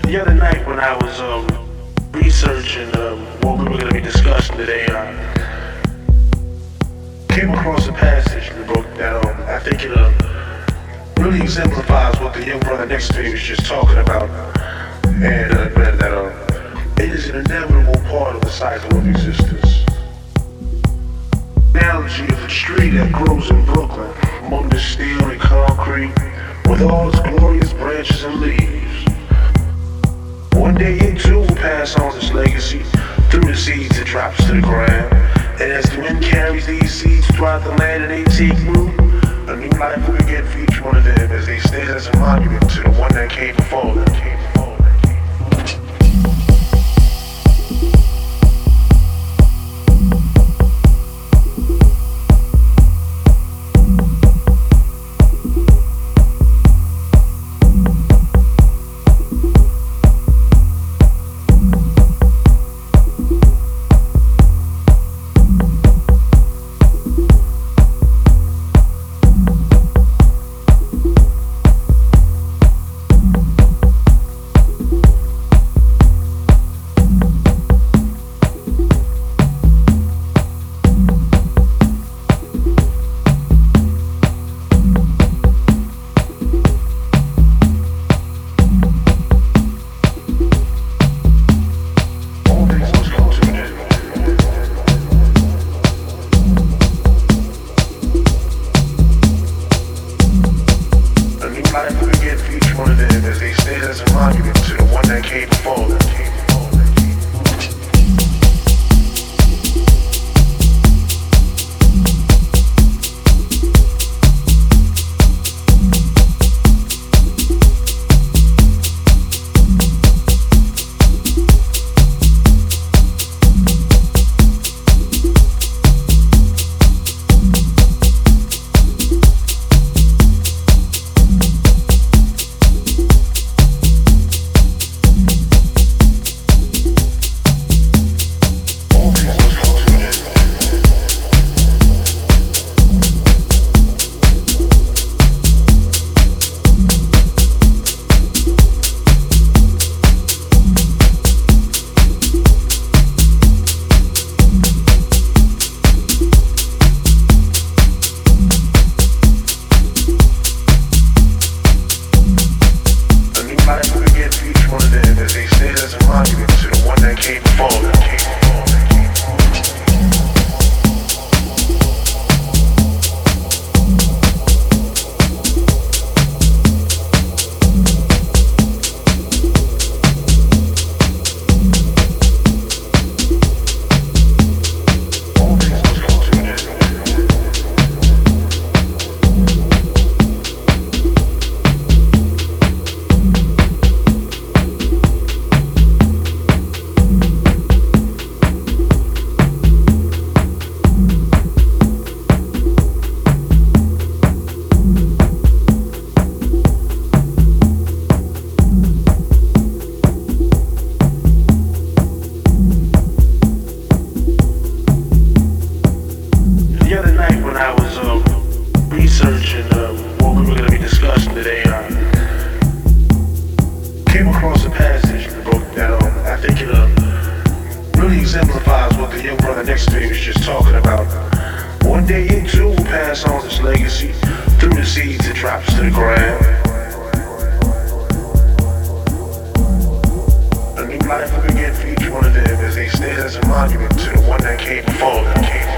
The other night when I was researching what we were going to be discussing today, I came across a passage in the book that I think it really exemplifies what the young brother next to me was just talking about, and that it is an inevitable part of the cycle of existence. The analogy of a tree that grows in Brooklyn among the steel and concrete with all its glorious branches and leaves. One day it too will pass on its legacy through the seeds it drops to the ground. And as the wind carries these seeds throughout the land and they take root, a new life will begin for each one of them as they stand as a monument to the one that came before them. Exemplifies what the young brother next to me was just talking about. One day it too will pass on its legacy through the seeds it drops to the ground. A new life will begin for each one of them as they stand as a monument to the one that came before them.